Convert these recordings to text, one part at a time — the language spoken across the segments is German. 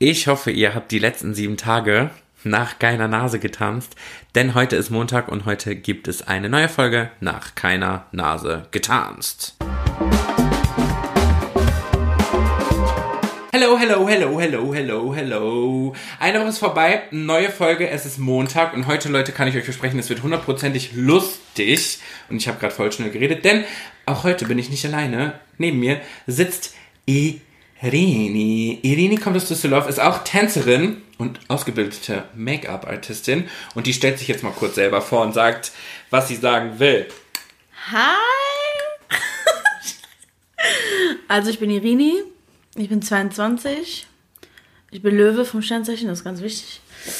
Ich hoffe, ihr habt die letzten 7 Tage nach keiner Nase getanzt, denn heute ist Montag und heute gibt es eine neue Folge nach keiner Nase getanzt. Hello, hello, hello, hello, hello, hello. Eine Woche ist vorbei, neue Folge, es ist Montag und heute, Leute, kann ich euch versprechen, es wird 100%ig lustig. Und ich habe gerade voll schnell geredet, denn auch heute bin ich nicht alleine. Neben mir sitzt Irini. Irini kommt aus Düsseldorf, ist auch Tänzerin und ausgebildete Make-up-Artistin. Und die stellt sich jetzt mal kurz selber vor und sagt, was sie sagen will. Hi! Also ich bin Irini, ich bin 22, ich bin Löwe vom Sternzeichen, das ist ganz wichtig.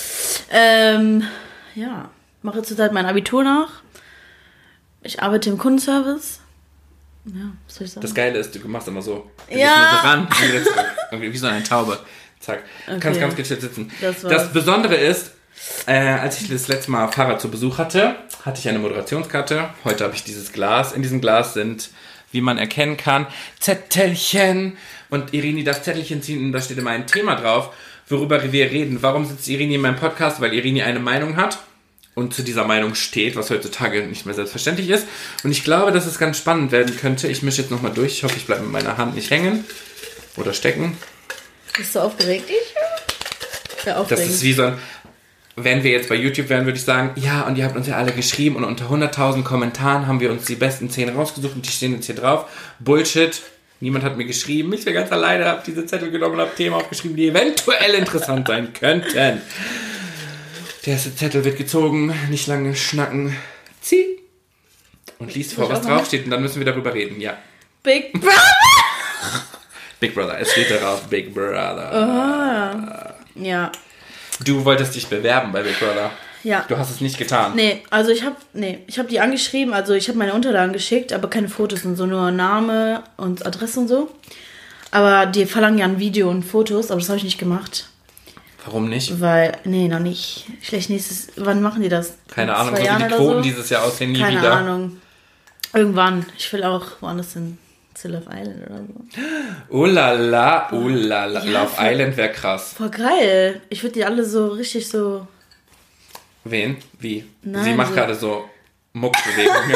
Mache zurzeit mein Abitur nach. Ich arbeite im Kundenservice. Ja, was soll ich sagen? Das Geile ist, du machst immer so. Du ja. gehst nur so ran und wieder zurück. Irgendwie wie so eine Taube. Zack. Du kannst ganz gechillt sitzen. Das Besondere ist, als ich das letzte Mal Fahrrad zu Besuch hatte, hatte ich eine Moderationskarte. Heute habe ich dieses Glas. In diesem Glas sind, wie man erkennen kann, Zettelchen. Und Irini darf Zettelchen ziehen und da steht immer ein Thema drauf, worüber wir reden. Warum sitzt Irini in meinem Podcast? Weil Irini eine Meinung hat und zu dieser Meinung steht, was heutzutage nicht mehr selbstverständlich ist. Und ich glaube, dass es ganz spannend werden könnte. Ich mische jetzt nochmal durch. Ich hoffe, ich bleibe mit meiner Hand nicht hängen oder stecken. Bist du aufgeregt? Ich bin aufgeregt. Das ist wie so ein, wenn wir jetzt bei YouTube wären, würde ich sagen, ja, und ihr habt uns ja alle geschrieben und unter 100.000 Kommentaren haben wir uns die besten 10 rausgesucht und die stehen jetzt hier drauf. Bullshit. Niemand hat mir geschrieben. Ich bin ganz alleine, habe diese Zettel genommen und habe Themen aufgeschrieben, die eventuell interessant sein könnten. Der erste Zettel wird gezogen, nicht lange schnacken. Zieh. Und liest vor, was draufsteht und dann müssen wir darüber reden, ja. Big Brother! Big Brother, es steht darauf, Big Brother. Ja. Du wolltest dich bewerben bei Big Brother. Ja. Du hast es nicht getan. Nee, also ich habe die angeschrieben, also ich habe meine Unterlagen geschickt, aber keine Fotos und so, nur Name und Adresse und so. Aber die verlangen ja ein Video und Fotos, aber das habe ich nicht gemacht. Warum nicht? Weil, nee, noch nicht. Vielleicht wann machen die das? Keine Ahnung, so wie die Quoten dieses Jahr aussehen, nie wieder. Keine Ahnung. Irgendwann. Ich will auch woanders hin. Zu Love Island oder so. Oh la la, oh la la. Ja, Love Island wäre krass. Voll geil. Ich würde die alle so richtig so... Wen? Wie? Nein, Sie macht so gerade so Muckbewegungen.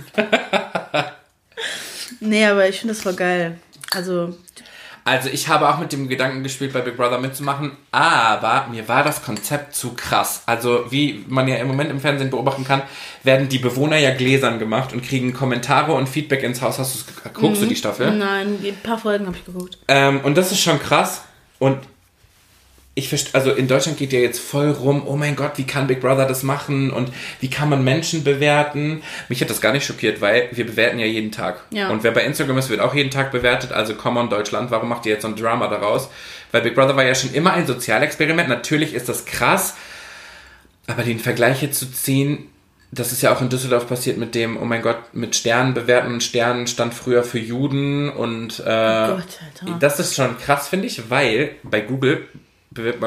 Nee, aber ich finde das voll geil. Also ich habe auch mit dem Gedanken gespielt, bei Big Brother mitzumachen, aber mir war das Konzept zu krass. Also wie man ja im Moment im Fernsehen beobachten kann, werden die Bewohner ja gläsern gemacht und kriegen Kommentare und Feedback ins Haus. Guckst du die Staffel? Nein, ein paar Folgen habe ich geguckt. Und das ist schon krass. Und also in Deutschland geht ja jetzt voll rum, oh mein Gott, wie kann Big Brother das machen und wie kann man Menschen bewerten? Mich hat das gar nicht schockiert, weil wir bewerten ja jeden Tag. Ja. Und wer bei Instagram ist, wird auch jeden Tag bewertet, also come on Deutschland, warum macht ihr jetzt so ein Drama daraus? Weil Big Brother war ja schon immer ein Sozialexperiment, natürlich ist das krass, aber den Vergleich jetzt zu ziehen, das ist ja auch in Düsseldorf passiert mit dem, oh mein Gott, mit Sternen bewerten und Sternen stand früher für Juden und oh Gott, Alter. Das ist schon krass, finde ich, weil bei Google bewertet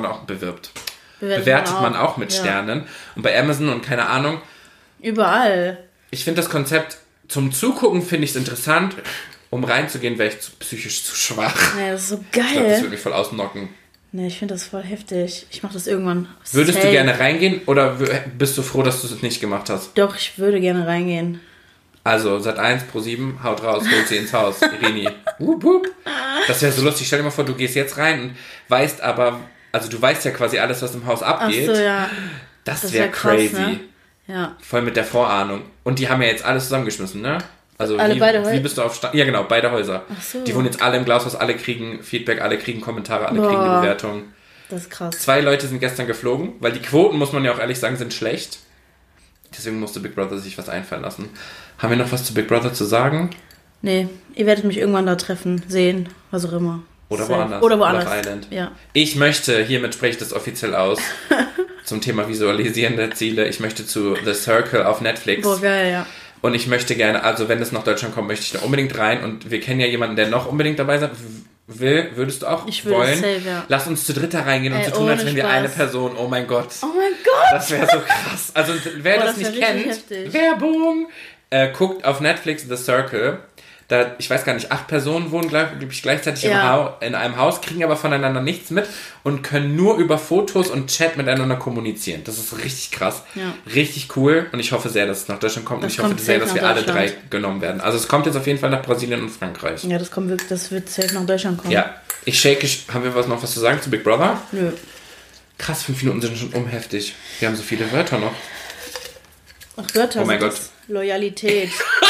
man auch mit Sternen. Und bei Amazon und keine Ahnung. Überall. Ich finde das Konzept, zum Zugucken finde ich es interessant. Um reinzugehen, wäre ich psychisch zu schwach. Nee, das ist so geil. Ich glaube, das würde mich voll ausnocken. Nee, ich finde das voll heftig. Ich mache das irgendwann. Würdest du gerne reingehen oder bist du froh, dass du es nicht gemacht hast? Doch, ich würde gerne reingehen. Also, Sat.1, Pro7, haut raus, holt sie ins Haus. Irini. Wup, wup. Das wäre so lustig. Stell dir mal vor, du gehst jetzt rein und weißt aber... Also du weißt ja quasi alles, was im Haus abgeht. Ach so, ja. Das wäre crazy. Krass, ne? Ja. Voll mit der Vorahnung. Und die haben ja jetzt alles zusammengeschmissen, ne? Also beide Häuser? Wie bist du auf Ja genau, beide Häuser. Ach so. Die wohnen jetzt alle im Glashaus, alle kriegen Feedback, alle kriegen Kommentare, alle kriegen eine Bewertung. Das ist krass. 2 Leute sind gestern geflogen, weil die Quoten, muss man ja auch ehrlich sagen, sind schlecht. Deswegen musste Big Brother sich was einfallen lassen. Haben wir noch was zu Big Brother zu sagen? Nee, ihr werdet mich irgendwann da treffen, sehen, was auch immer. Oder woanders. Love Island. Ja. Ich möchte, hiermit spreche ich das offiziell aus, zum Thema Visualisieren der Ziele. Ich möchte zu The Circle auf Netflix. Boah, geil, ja. Und ich möchte gerne, also wenn es nach Deutschland kommt, möchte ich da unbedingt rein. Und wir kennen ja jemanden, der noch unbedingt dabei sein will. Würdest du auch wollen? Safe, ja. Lass uns zu dritt da reingehen und so tun, als wenn wir eine Person, oh mein Gott. Oh mein Gott. Das wäre so krass. Also wer das nicht kennt, heftig. Werbung, guckt auf Netflix The Circle. Da, ich weiß gar nicht, 8 Personen wohnen gleichzeitig in einem Haus, kriegen aber voneinander nichts mit und können nur über Fotos und Chat miteinander kommunizieren. Das ist richtig krass. Ja. Richtig cool. Und ich hoffe sehr, dass es nach Deutschland kommt. Und ich hoffe sehr, dass wir alle 3 genommen werden. Also es kommt jetzt auf jeden Fall nach Brasilien und Frankreich. Ja, das wird safe nach Deutschland kommen. Ja. Haben wir noch was zu sagen zu Big Brother? Nö. Krass, 5 Minuten sind schon heftig. Wir haben so viele Wörter noch. Ach, Wörter. Oh mein Gott. Loyalität.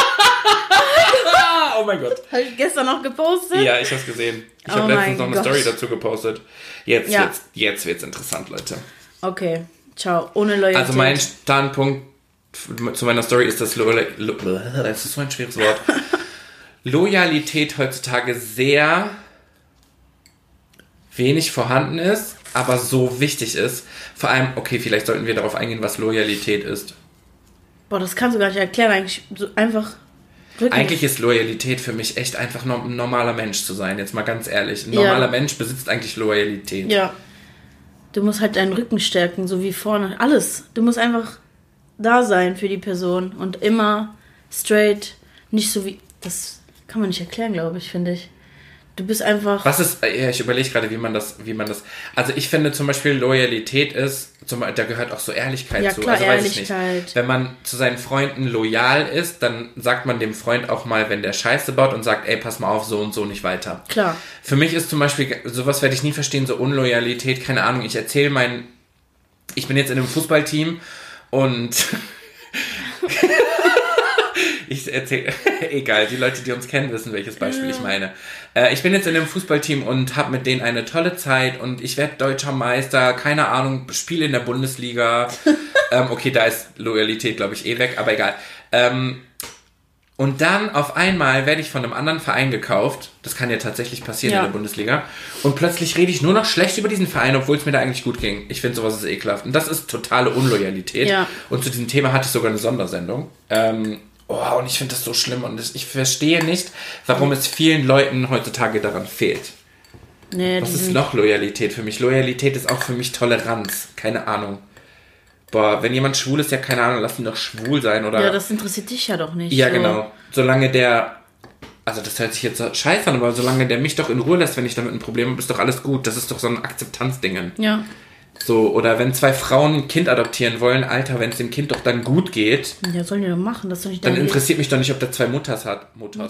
Oh mein Gott. Habe ich gestern noch gepostet? Ja, ich habe es gesehen. Ich habe letztens noch eine Story dazu gepostet. Jetzt wird's interessant, Leute. Okay, ciao. Ohne Loyalität. Also mein Standpunkt zu meiner Story ist, dass das ist so ein schweres Wort. Loyalität heutzutage sehr wenig vorhanden ist, aber so wichtig ist. Vor allem, okay, vielleicht sollten wir darauf eingehen, was Loyalität ist. Boah, das kannst du gar nicht erklären. Eigentlich so einfach... Wirklich? Eigentlich ist Loyalität für mich echt einfach ein normaler Mensch zu sein, jetzt mal ganz ehrlich. Ein normaler Mensch besitzt eigentlich Loyalität. Ja. Du musst halt deinen Rücken stärken, so wie vorne. Alles. Du musst einfach da sein für die Person und immer straight, nicht so wie... Das kann man nicht erklären, glaube ich, finde ich. Du bist einfach... Ich überlege gerade, wie man das... Also ich finde zum Beispiel Loyalität ist, da gehört auch so Ehrlichkeit zu. Klar, also Ehrlichkeit. Weiß ich nicht. Wenn man zu seinen Freunden loyal ist, dann sagt man dem Freund auch mal, wenn der Scheiße baut und sagt, ey, pass mal auf, so und so nicht weiter. Klar. Für mich ist zum Beispiel, sowas werde ich nie verstehen, so Unloyalität, keine Ahnung, ich bin jetzt in einem Fußballteam und... Ich erzähle, egal, die Leute, die uns kennen, wissen, welches Beispiel ich meine. Ich bin jetzt in einem Fußballteam und habe mit denen eine tolle Zeit und ich werde deutscher Meister, keine Ahnung, spiele in der Bundesliga. Okay, da ist Loyalität, glaube ich, weg, aber egal. Und dann auf einmal werde ich von einem anderen Verein gekauft. Das kann ja tatsächlich passieren in der Bundesliga. Und plötzlich rede ich nur noch schlecht über diesen Verein, obwohl es mir da eigentlich gut ging. Ich finde, sowas ist ekelhaft. Und das ist totale Unloyalität. Ja. Und zu diesem Thema hatte ich sogar eine Sondersendung. Und ich finde das so schlimm und ich verstehe nicht, warum es vielen Leuten heutzutage daran fehlt. Nee, was ist noch Loyalität für mich? Loyalität ist auch für mich Toleranz. Keine Ahnung. Boah, wenn jemand schwul ist, ja keine Ahnung, lass ihn doch schwul sein, oder? Ja, das interessiert dich ja doch nicht. Ja, so. Genau. Solange also das hört sich jetzt so scheiße an, aber solange der mich doch in Ruhe lässt, wenn ich damit ein Problem habe, ist doch alles gut. Das ist doch so ein Akzeptanzding. Ja. So, oder wenn 2 Frauen ein Kind adoptieren wollen, Alter, wenn es dem Kind doch dann gut geht. Ja, sollen die doch machen, das ist doch nicht dann interessiert mich doch nicht, ob der 2 Mutters hat. Mutters?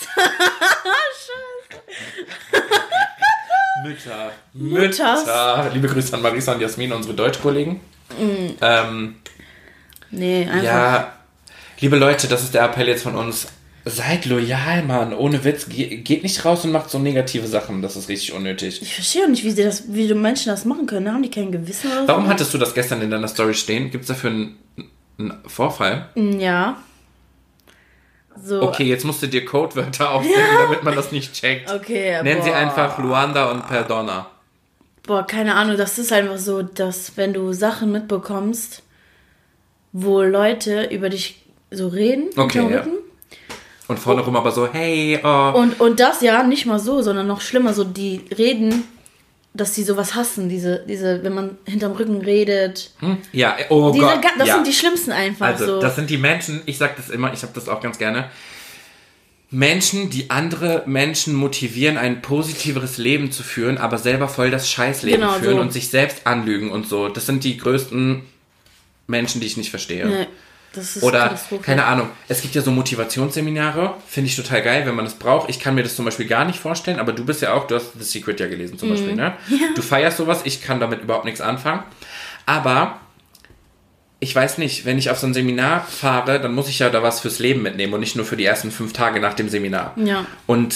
Mütter. Liebe Grüße an Marisa und Jasmin, unsere Deutschkollegen. Nee, einfach. Ja, liebe Leute, das ist der Appell jetzt von uns. Seid loyal, Mann. Ohne Witz. Geht nicht raus und macht so negative Sachen. Das ist richtig unnötig. Ich verstehe auch nicht, wie die Menschen das machen können. Haben die kein Gewissen oder so? Warum hattest du das gestern in deiner Story stehen? Gibt es dafür einen Vorfall? Ja. So. Okay, jetzt musst du dir Codewörter aufnehmen, damit man das nicht checkt. Okay, Nennen sie einfach Luanda und Perdona. Boah, keine Ahnung. Das ist einfach so, dass wenn du Sachen mitbekommst, wo Leute über dich so reden, okay, ja. Und vorne rum aber so, hey, oh. Und das ja nicht mal so, sondern noch schlimmer, so die reden, dass die sowas hassen, diese, wenn man hinterm Rücken redet. Ja, oh Gott. Das sind die schlimmsten einfach. Also, so. Das sind die Menschen, ich sag das immer, ich habe das auch ganz gerne, Menschen, die andere Menschen motivieren, ein positiveres Leben zu führen, aber selber voll das Scheißleben führen und sich selbst anlügen und so. Das sind die größten Menschen, die ich nicht verstehe. Nee. Das ist oder, keine Ahnung, es gibt ja so Motivationsseminare, finde ich total geil, wenn man das braucht. Ich kann mir das zum Beispiel gar nicht vorstellen, aber du bist ja auch, du hast The Secret ja gelesen zum Beispiel, ne? Ja. Du feierst sowas, ich kann damit überhaupt nichts anfangen. Aber ich weiß nicht, wenn ich auf so ein Seminar fahre, dann muss ich ja da was fürs Leben mitnehmen und nicht nur für die ersten 5 Tage nach dem Seminar. Ja. Und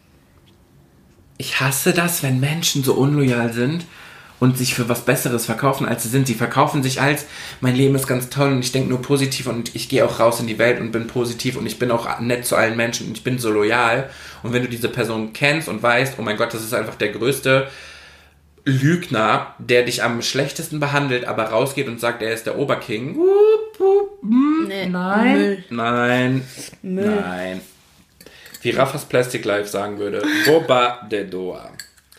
ich hasse das, wenn Menschen so unloyal sind und sich für was Besseres verkaufen, als sie sind. Sie verkaufen sich als, mein Leben ist ganz toll und ich denke nur positiv und ich gehe auch raus in die Welt und bin positiv und ich bin auch nett zu allen Menschen und ich bin so loyal. Und wenn du diese Person kennst und weißt, oh mein Gott, das ist einfach der größte Lügner, der dich am schlechtesten behandelt, aber rausgeht und sagt, er ist der Oberking. Nee, nein. Müll. Nein. Müll. Nein. Wie Raffas Plastic Life sagen würde, Boba de Doa.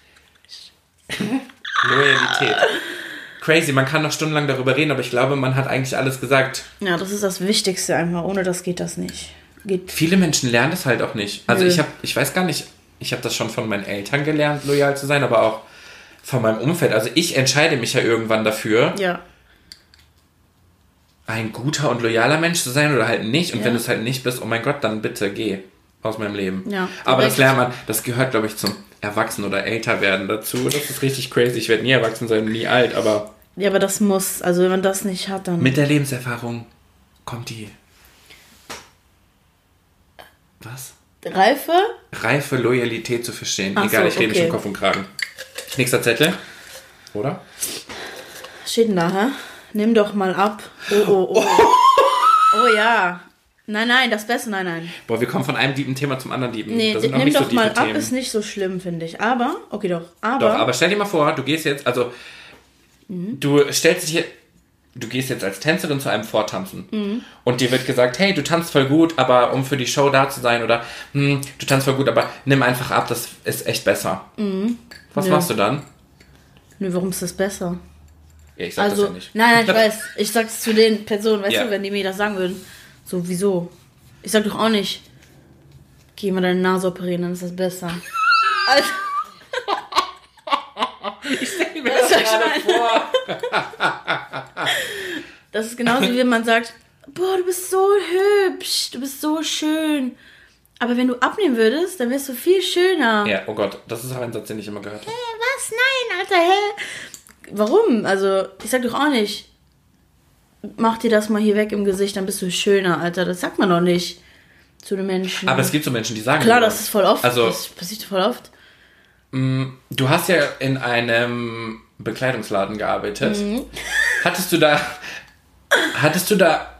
Loyalität. Crazy, man kann noch stundenlang darüber reden, aber ich glaube, man hat eigentlich alles gesagt. Ja, das ist das Wichtigste einfach. Ohne das geht das nicht. geht. Viele Menschen lernen das halt auch nicht. Also ich weiß gar nicht, ich habe das schon von meinen Eltern gelernt, loyal zu sein, aber auch von meinem Umfeld. Also ich entscheide mich ja irgendwann dafür, ein guter und loyaler Mensch zu sein oder halt nicht. Und wenn du es halt nicht bist, oh mein Gott, dann bitte geh aus meinem Leben. Ja, aber das lernt man, das gehört, glaube ich, zum Erwachsen- oder Älterwerden dazu. Das ist richtig crazy. Ich werde nie erwachsen sein, nie alt, aber... Ja, aber das muss, also wenn man das nicht hat, dann... Mit der Lebenserfahrung kommt die... Was? Reife Loyalität zu verstehen. Ach egal, so, ich rede mich im Kopf und Kragen. Nächster Zettel. Oder? Steht denn da, hä? Nimm doch mal ab. Oh ja. Nein, das Beste, nein. Boah, wir kommen von einem tiefen Thema zum anderen tiefen. Nee, nimm doch mal ab, ist nicht so schlimm, finde ich. Aber, aber stell dir mal vor, du gehst jetzt, du gehst jetzt als Tänzerin zu einem Vortanzen und dir wird gesagt, hey, du tanzt voll gut, aber um für die Show da zu sein oder du tanzt voll gut, aber nimm einfach ab, das ist echt besser. Was machst du dann? Nö, warum ist das besser? Ja, ich sag das ja nicht. Nein, ich weiß. Ich sag's zu den Personen, weißt du, wenn die mir das sagen würden. So, wieso? Ich sag doch auch nicht, geh mal deine Nase operieren, dann ist das besser. Also, ich stell mir das gerade vor. Das ist genauso, wie wenn man sagt, boah, du bist so hübsch, du bist so schön. Aber wenn du abnehmen würdest, dann wärst du viel schöner. Ja, oh Gott, das ist auch ein Satz, den ich immer gehört habe. Was? Nein, Alter, Warum? Also, ich sag doch auch nicht, mach dir das mal hier weg im Gesicht, dann bist du schöner, Alter. Das sagt man doch nicht zu den Menschen. Aber es gibt so Menschen, die sagen klar, das ist voll oft. Also, das passiert voll oft. Du hast ja in einem Bekleidungsladen gearbeitet. Hattest du da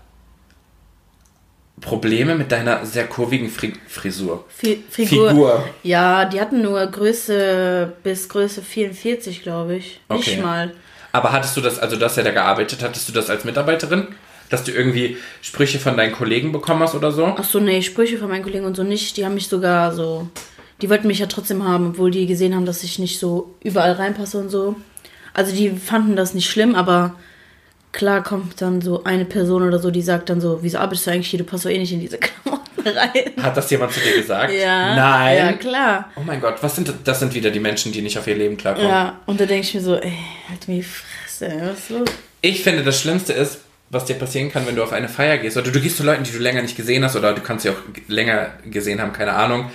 Probleme mit deiner sehr kurvigen Frisur? Figur. Ja, die hatten nur Größe bis Größe 44, glaube ich. Okay. Nicht mal. Aber hattest du das, also du hast ja da gearbeitet, hattest du das als Mitarbeiterin? Dass du irgendwie Sprüche von deinen Kollegen bekommen hast oder so? Ach so, nee, Sprüche von meinen Kollegen und so nicht. Die haben mich sogar so... Die wollten mich ja trotzdem haben, obwohl die gesehen haben, dass ich nicht so überall reinpasse und so. Also die fanden das nicht schlimm, aber... Klar kommt dann so eine Person oder so, die sagt dann so, wieso arbeitest du eigentlich hier, du passt doch eh nicht in diese Klamotten rein. Hat das jemand zu dir gesagt? Ja. Nein. Ja, klar. Oh mein Gott, das sind wieder die Menschen, die nicht auf ihr Leben klarkommen. Ja, und da denke ich mir so, ey, halt mir die Fresse, was ist los? Ich finde, das Schlimmste ist, was dir passieren kann, wenn du auf eine Feier gehst, oder du gehst zu Leuten, die du länger nicht gesehen hast, oder du kannst sie auch länger gesehen haben, keine Ahnung.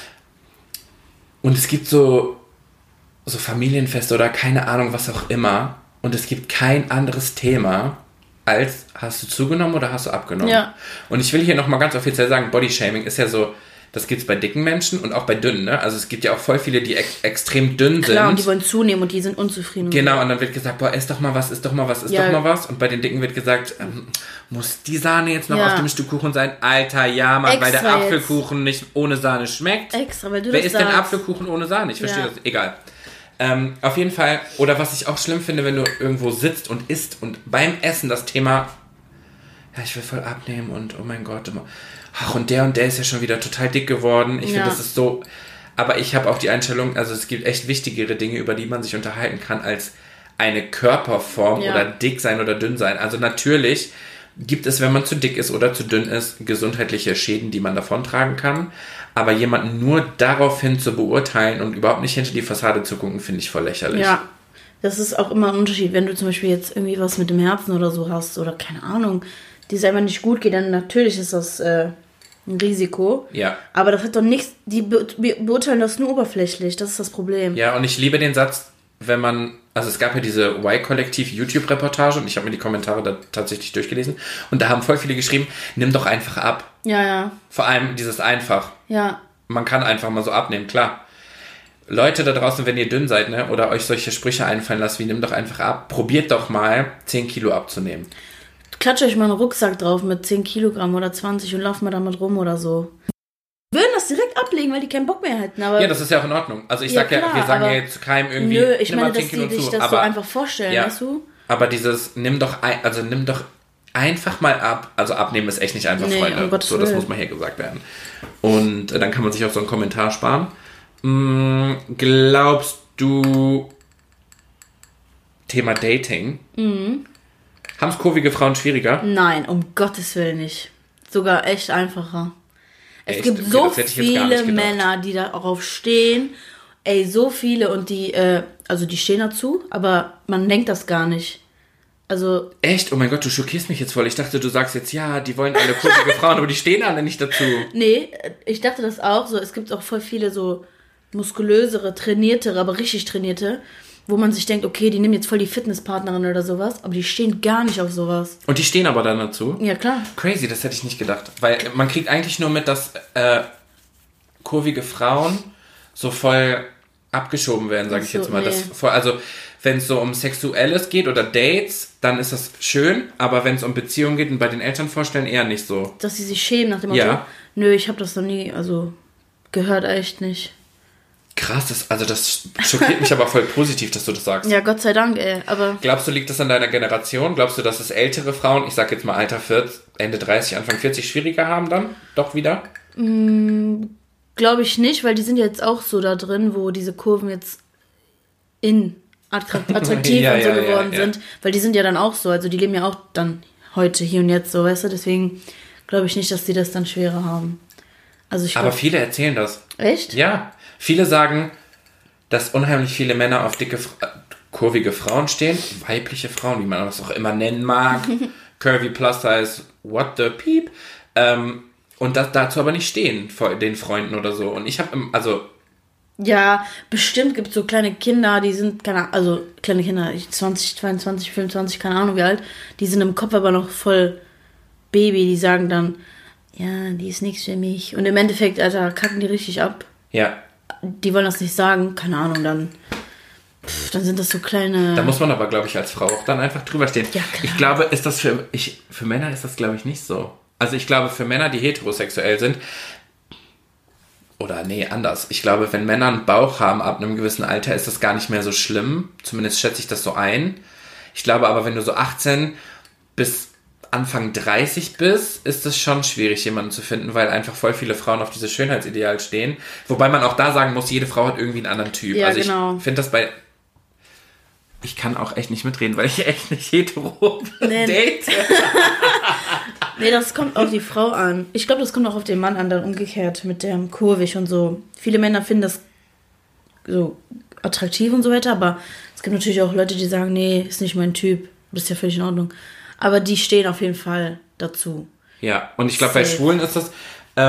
Und es gibt so Familienfeste oder keine Ahnung, was auch immer. Und es gibt kein anderes Thema, als hast du zugenommen oder hast du abgenommen. Ja. Und ich will hier nochmal ganz offiziell sagen, Bodyshaming ist ja so, das gibt's bei dicken Menschen und auch bei dünnen, ne? Also es gibt ja auch voll viele, die extrem dünn sind. Klar, und die wollen zunehmen und die sind unzufrieden. Genau, und dann wird gesagt, boah, iss doch mal was. Und bei den Dicken wird gesagt, muss die Sahne jetzt noch auf dem Stück Kuchen sein? Alter, ja, Mann, weil der Apfelkuchen nicht ohne Sahne schmeckt. Extra, weil du Wer isst denn Apfelkuchen ohne Sahne? Ich verstehe das. Egal. Auf jeden Fall, oder was ich auch schlimm finde, wenn du irgendwo sitzt und isst und beim Essen das Thema, ja, ich will voll abnehmen und oh mein Gott, ach, und der ist ja schon wieder total dick geworden. Ich finde, das ist so, aber ich habe auch die Einstellung, also es gibt echt wichtigere Dinge, über die man sich unterhalten kann, als eine Körperform oder dick sein oder dünn sein. Also natürlich gibt es, wenn man zu dick ist oder zu dünn ist, gesundheitliche Schäden, die man davontragen kann. Aber jemanden nur daraufhin zu beurteilen und überhaupt nicht hinter die Fassade zu gucken, finde ich voll lächerlich. Ja, das ist auch immer ein Unterschied. Wenn du zum Beispiel jetzt irgendwie was mit dem Herzen oder so hast oder keine Ahnung, die es einfach nicht gut geht, dann natürlich ist das ein Risiko. Ja. Aber das hat doch nichts, die beurteilen das nur oberflächlich, das ist das Problem. Ja, und ich liebe den Satz, wenn man, also es gab ja diese Y-Kollektiv YouTube-Reportage und ich habe mir die Kommentare da tatsächlich durchgelesen und da haben voll viele geschrieben, nimm doch einfach ab. Ja. Vor allem dieses einfach. Ja. Man kann einfach mal so abnehmen, klar. Leute da draußen, wenn ihr dünn seid, ne, oder euch solche Sprüche einfallen lasst, wie nimm doch einfach ab, probiert doch mal 10 Kilo abzunehmen. Klatscht euch mal einen Rucksack drauf mit 10 Kilogramm oder 20 und lauft mal damit rum oder so. Würden das direkt ablegen, weil die keinen Bock mehr hätten. Aber ja, das ist ja auch in Ordnung. Also ich sag ja, wir sagen ja jetzt zu keinem irgendwie, nö, ich meine, dass 10 Kilo die sich zu, das aber, so einfach vorstellen, weißt du? Aber dieses, nimm doch einfach mal ab. Also abnehmen ist echt nicht einfach, Freunde. Um so, das muss mal hier gesagt werden. Und dann kann man sich auch so einen Kommentar sparen. Glaubst du, Thema Dating, haben es kurvige Frauen schwieriger? Nein, um Gottes Willen nicht. Sogar echt einfacher. Es gibt okay, so viele Männer, die darauf stehen. Ey, so viele und die stehen dazu, aber man denkt das gar nicht. Also... Echt? Oh mein Gott, du schockierst mich jetzt voll. Ich dachte, du sagst jetzt, ja, die wollen alle kurvige Frauen, aber die stehen alle nicht dazu. Nee, ich dachte das auch so. Es gibt auch voll viele so muskulösere, trainiertere, aber richtig trainierte, wo man sich denkt, okay, die nehmen jetzt voll die Fitnesspartnerin oder sowas, aber die stehen gar nicht auf sowas. Und die stehen aber dann dazu? Ja, klar. Crazy, das hätte ich nicht gedacht. Weil man kriegt eigentlich nur mit, dass kurvige Frauen so voll abgeschoben werden, sage ich jetzt mal. Nee. Also, wenn es so um Sexuelles geht oder Dates, dann ist das schön, aber wenn es um Beziehungen geht und bei den Eltern vorstellen, eher nicht so. Dass sie sich schämen nach dem Motto, nö, ich habe das noch nie, gehört echt nicht. Krass, das schockiert mich aber voll positiv, dass du das sagst. Ja, Gott sei Dank, ey. Aber glaubst du, liegt das an deiner Generation? Glaubst du, dass es ältere Frauen, ich sag jetzt mal Alter 40, Ende 30, Anfang 40, schwieriger haben dann? Doch wieder? Glaube ich nicht, weil die sind jetzt auch so da drin, wo diese Kurven jetzt attraktiv und so geworden sind. Weil die sind ja dann auch so, also die leben ja auch dann heute, hier und jetzt so, weißt du? Deswegen glaube ich nicht, dass die das dann schwerer haben. Aber viele erzählen das. Echt? Ja. Viele sagen, dass unheimlich viele Männer auf dicke, kurvige Frauen stehen. Weibliche Frauen, wie man das auch immer nennen mag. Curvy, plus size, what the peep. Und dazu aber nicht stehen, vor den Freunden oder so. Und ich habe, ja, bestimmt gibt es so kleine Kinder, die sind, kleine Kinder, 20, 22, 25, keine Ahnung wie alt, die sind im Kopf aber noch voll Baby, die sagen dann, ja, die ist nichts für mich. Und im Endeffekt, Alter, kacken die richtig ab. Ja. Die wollen das nicht sagen, keine Ahnung, dann sind das so kleine... Da muss man aber, glaube ich, als Frau auch dann einfach drüber stehen. Ja, klar. Ich glaube, ist das für Männer ist das, glaube ich, nicht so. Also ich glaube, für Männer, die heterosexuell sind, oder nee, anders. Ich glaube, wenn Männer einen Bauch haben ab einem gewissen Alter, ist das gar nicht mehr so schlimm. Zumindest schätze ich das so ein. Ich glaube aber, wenn du so 18 bis Anfang 30 bist, ist es schon schwierig, jemanden zu finden, weil einfach voll viele Frauen auf dieses Schönheitsideal stehen. Wobei man auch da sagen muss, jede Frau hat irgendwie einen anderen Typ. Ja, also genau. Ich finde das ich kann auch echt nicht mitreden, weil ich echt nicht hetero date. Nee, das kommt auf die Frau an. Ich glaube, das kommt auch auf den Mann an, dann umgekehrt mit dem kurvig und so. Viele Männer finden das so attraktiv und so weiter, aber es gibt natürlich auch Leute, die sagen, nee, ist nicht mein Typ. Das ist ja völlig in Ordnung. Aber die stehen auf jeden Fall dazu. Ja, und ich glaube, bei Schwulen ist das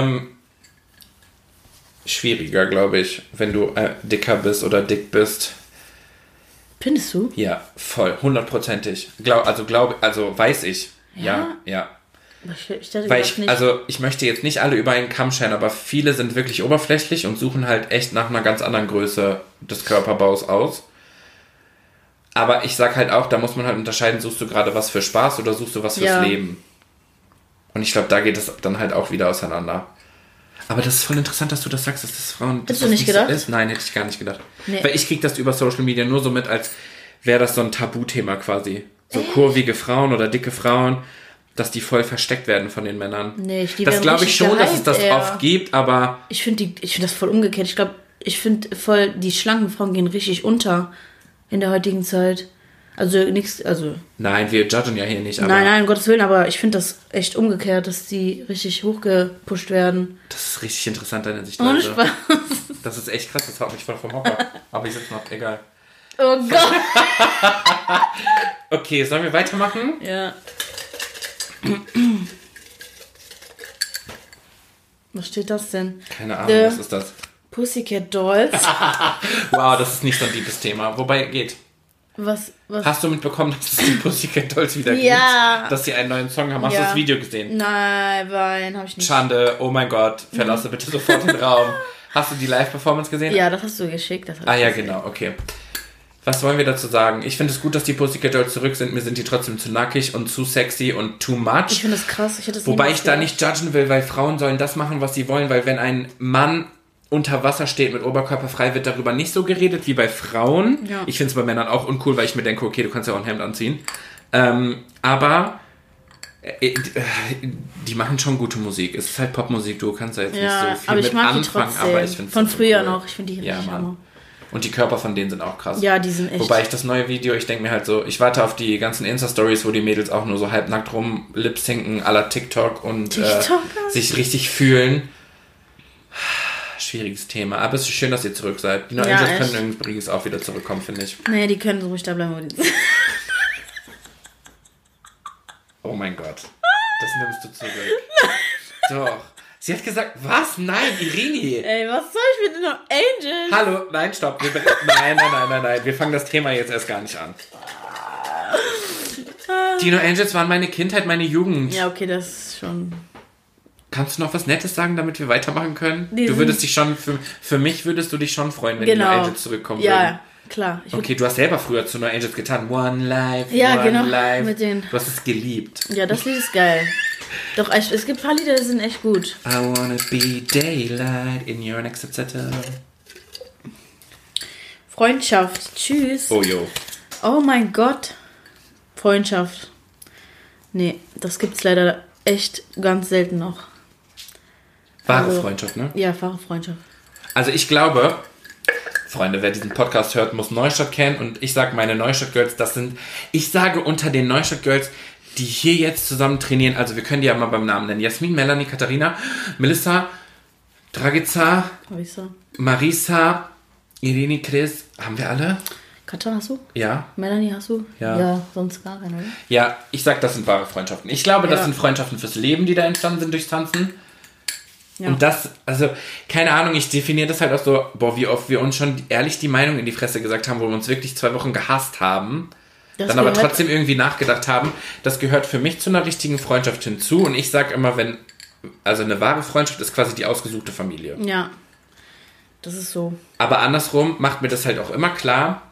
schwieriger, glaube ich, wenn du dicker bist oder dick bist. Findest du? Ja, voll, 100%ig. Weiß ich. Ja. Weil ich möchte jetzt nicht alle über einen Kamm scheren, aber viele sind wirklich oberflächlich und suchen halt echt nach einer ganz anderen Größe des Körperbaus aus. Aber ich sag halt auch, da muss man halt unterscheiden, suchst du gerade was für Spaß oder suchst du was fürs Leben? Und ich glaube, da geht es dann halt auch wieder auseinander. Aber das ist voll interessant, dass du das sagst, dass das Frauen... Hättest du nicht gedacht? So ist. Nein, hätte ich gar nicht gedacht. Nee. Weil ich krieg das über Social Media nur so mit, als wäre das so ein Tabuthema quasi. So kurvige Frauen oder dicke Frauen, dass die voll versteckt werden von den Männern. Nee, das glaube ich schon, dass es das oft gibt, aber... Ich finde das voll umgekehrt. Ich finde voll, die schlanken Frauen gehen richtig unter in der heutigen Zeit. Nein, wir judgen ja hier nicht. Aber nein, um Gottes Willen, aber ich finde das echt umgekehrt, dass die richtig hochgepusht werden. Das ist richtig interessant, deine Sichtweise. Ohne Spaß. Das ist echt krass, das haut mich voll vom Hocker. Aber ich sitze noch, egal. Oh Gott. Okay, sollen wir weitermachen? Ja. Was steht das denn? Keine Ahnung, was ist das? Pussycat Dolls. Wow, das ist nicht so ein liebes Thema. Wobei, geht. Was? Hast du mitbekommen, dass es die Pussycat Dolls wieder gibt? Dass sie einen neuen Song haben? Hast du das Video gesehen? Nein, habe ich nicht. Schande, oh mein Gott, verlasse bitte sofort den Raum. Hast du die Live-Performance gesehen? Ja, das hast du geschickt. Genau, okay. Was wollen wir dazu sagen? Ich finde es gut, dass die Pussycat Dolls zurück sind. Mir sind die trotzdem zu nackig und zu sexy und too much. Ich finde das krass. Wobei ich da nicht judgen will, weil Frauen sollen das machen, was sie wollen. Weil wenn ein Mann unter Wasser steht mit Oberkörper frei, wird darüber nicht so geredet wie bei Frauen. Ja. Ich finde es bei Männern auch uncool, weil ich mir denke, okay, du kannst ja auch ein Hemd anziehen. Aber die machen schon gute Musik. Es ist halt Popmusik, du kannst da jetzt nicht so viel mit anfangen. Aber ich finde von früher cool. Noch, ich finde die richtig Hammer. Und die Körper von denen sind auch krass. Ja, die sind echt. Wobei ich das neue Video, ich denke mir halt so, ich warte auf die ganzen Insta-Stories, wo die Mädels auch nur so halbnackt rum lip-sinken à la TikTok und sich richtig fühlen. schwieriges Thema. Aber es ist schön, dass ihr zurück seid. Die No Angels können übrigens auch wieder zurückkommen, finde ich. Nee, die können so ruhig da bleiben, wo die sind. Oh mein Gott. Das nimmst du zurück. Doch. Sie hat gesagt, was? Nein, Irini. Ey, was soll ich mit den No Angels? Hallo, nein, stopp. Nein. Wir fangen das Thema jetzt erst gar nicht an. Die No Angels waren meine Kindheit, meine Jugend. Ja, okay, das ist schon... Kannst du noch was Nettes sagen, damit wir weitermachen können? Du würdest dich schon, für mich würdest du dich schon freuen, wenn die No Angels zurückkommen würden. Ja, klar. Okay, du hast selber früher zu No Angels getan. One Life, ja, One genau, Life. mit den... Du hast es geliebt. Ja, das Lied ist geil. Doch, es gibt ein paar Lieder, die sind echt gut. I wanna be daylight in your next etc. Freundschaft. Tschüss. Oh, jo. Oh mein Gott. Freundschaft. Nee, das gibt's leider echt ganz selten noch. Wahre Freundschaft, ne? Ja, wahre Freundschaft. Also ich glaube, Freunde, wer diesen Podcast hört, muss Neustadt kennen. Und ich sage, meine Neustadt-Girls, ich sage unter den Neustadt-Girls, die hier jetzt zusammen trainieren, also wir können die ja mal beim Namen nennen. Jasmin, Melanie, Katharina, Melissa, Dragica, Marisa, Irini, Chris, haben wir alle? Katja hast du? Ja. Melanie hast du? Ja. Ja, sonst gar keine, oder? Ja, ich sag, das sind wahre Freundschaften. Ich glaube, das sind Freundschaften fürs Leben, die da entstanden sind durchs Tanzen. Ja. Und das, also, keine Ahnung, ich definiere das halt auch so, wie oft wir uns schon ehrlich die Meinung in die Fresse gesagt haben, wo wir uns wirklich 2 Wochen gehasst haben, dann aber trotzdem irgendwie nachgedacht haben, das gehört für mich zu einer richtigen Freundschaft hinzu. Und ich sag immer, also eine wahre Freundschaft ist quasi die ausgesuchte Familie. Ja, das ist so. Aber andersrum macht mir das halt auch immer klar,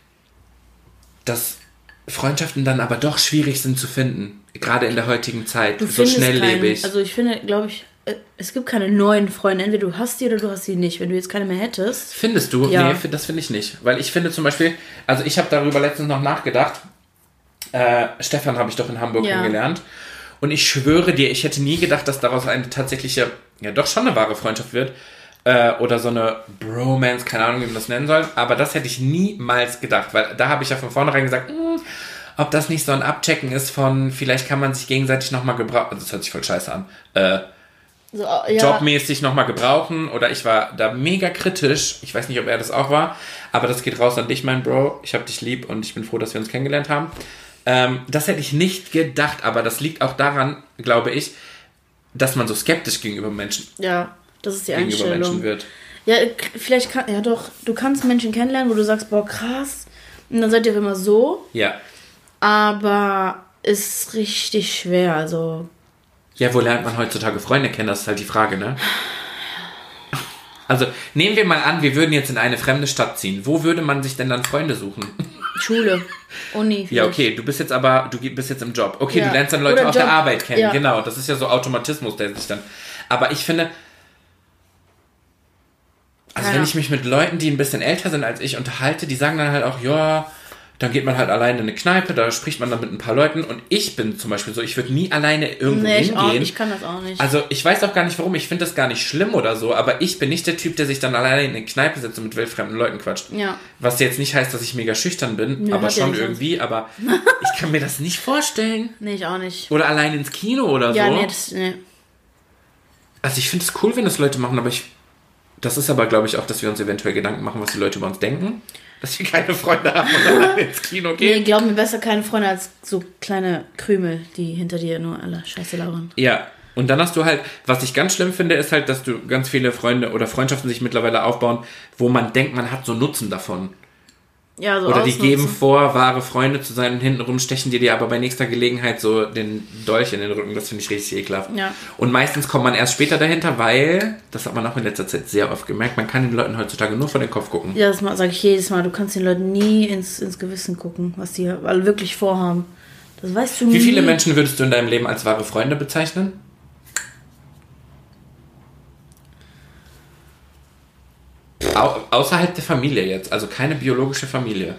dass Freundschaften dann aber doch schwierig sind zu finden. Gerade in der heutigen Zeit. So schnelllebig. Also ich finde, glaube ich, es gibt keine neuen Freunde. Entweder du hast die oder du hast sie nicht. Wenn du jetzt keine mehr hättest. Findest du? Ja. Nee, das finde ich nicht. Weil ich finde zum Beispiel, also ich habe darüber letztens noch nachgedacht. Stefan habe ich doch in Hamburg kennengelernt. Und ich schwöre dir, ich hätte nie gedacht, dass daraus eine tatsächliche, ja doch schon eine wahre Freundschaft wird. Oder so eine Bromance, keine Ahnung, wie man das nennen soll. Aber das hätte ich niemals gedacht. Weil da habe ich ja von vornherein gesagt, ob das nicht so ein Abchecken ist von, vielleicht kann man sich gegenseitig nochmal gebrauchen. Also das hört sich voll scheiße an. So, ja. Jobmäßig nochmal gebrauchen. Oder ich war da mega kritisch. Ich weiß nicht, ob er das auch war. Aber das geht raus an dich, mein Bro. Ich hab dich lieb und ich bin froh, dass wir uns kennengelernt haben. Das hätte ich nicht gedacht. Aber das liegt auch daran, glaube ich, dass man so skeptisch gegenüber Menschen das ist die Einstellung. Wird. Ja, vielleicht du kannst Menschen kennenlernen, wo du sagst, boah, krass. Und dann seid ihr immer so. Ja. Aber ist richtig schwer, also. Ja, wo lernt man heutzutage Freunde kennen? Das ist halt die Frage, ne? Also, nehmen wir mal an, wir würden jetzt in eine fremde Stadt ziehen. Wo würde man sich denn dann Freunde suchen? Schule, Uni. Vielleicht. Ja, okay, du bist jetzt im Job. Okay, du lernst dann Leute auf der Arbeit kennen. Ja. Genau, das ist ja so Automatismus, der sich dann... Aber ich finde... Also wenn ich mich mit Leuten, die ein bisschen älter sind als ich, unterhalte, die sagen dann halt auch, ja, dann geht man halt alleine in eine Kneipe, da spricht man dann mit ein paar Leuten. Und ich bin zum Beispiel so, ich würde nie alleine irgendwo hingehen. Ich kann das auch nicht. Also ich weiß auch gar nicht warum, ich finde das gar nicht schlimm oder so, aber ich bin nicht der Typ, der sich dann alleine in eine Kneipe setzt und mit wildfremden Leuten quatscht. Ja. Was jetzt nicht heißt, dass ich mega schüchtern bin, aber schon irgendwie, aber ich kann mir das nicht vorstellen. Nee, ich auch nicht. Oder allein ins Kino oder so. Ja, nee. Also ich finde es cool, wenn das Leute machen, aber das ist aber, glaube ich, auch, dass wir uns eventuell Gedanken machen, was die Leute über uns denken. Dass wir keine Freunde haben und alleine ins Kino gehen. Nee, glaub mir, besser keine Freunde als so kleine Krümel, die hinter dir nur alle Scheiße labern. Ja, und dann hast du halt, was ich ganz schlimm finde, ist halt, dass du ganz viele Freunde oder Freundschaften sich mittlerweile aufbauen, wo man denkt, man hat so Nutzen davon. Ja, so oder die geben vor, wahre Freunde zu sein und hintenrum stechen dir aber bei nächster Gelegenheit so den Dolch in den Rücken. Das finde ich richtig ekelhaft. Ja. Und meistens kommt man erst später dahinter, weil, das hat man auch in letzter Zeit sehr oft gemerkt, man kann den Leuten heutzutage nur vor den Kopf gucken. Ja, das sage ich jedes Mal. Du kannst den Leuten nie ins Gewissen gucken, was die alle wirklich vorhaben. Das weißt du nie. Wie viele Menschen würdest du in deinem Leben als wahre Freunde bezeichnen? Außerhalb der Familie jetzt, also keine biologische Familie.